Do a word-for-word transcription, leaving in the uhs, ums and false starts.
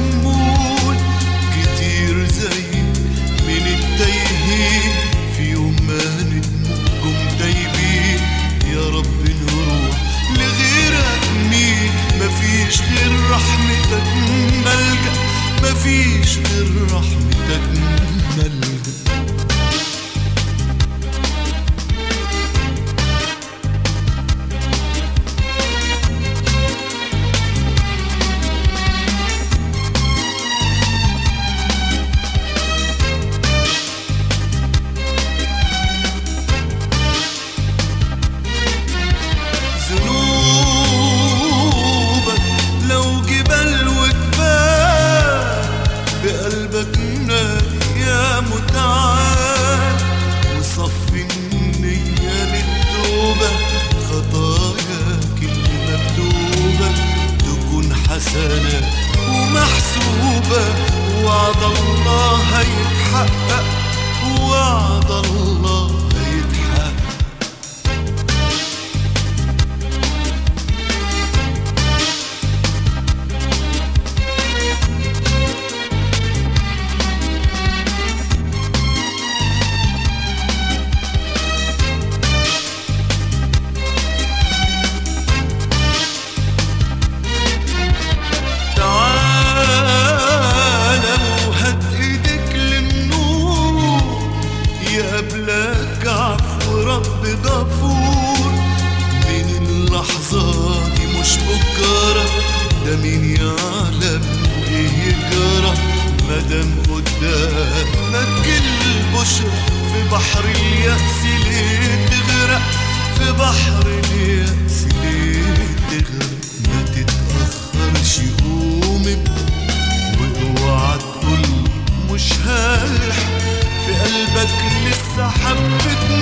محمول كتير زي من التايهين في يوم ما ندمجهم تايبين. يا رب نروح لغيرك مين؟ مفيش غير رحمتك ملجأ، مفيش غير رحمتك ملجأ. بقلبك نادي يا متعال وصفي النية للتوبة، خطاياك اللي مكتوبة تكون حسنات ومحسوبة. وعد الله هيتحقق، وعد الله هيتحقق. قبلك عفو رب غفور، من اللحظة دي مش بكرة، ده مين يعلم ايه يجرى. مادام قدامك البشرى في بحر اليأس ليه تغرق؟ في بحر اليأس ليه تغرق؟ ما تتأخرش قوم واوعى تقول مش هلحق، في قلبك لسه حبة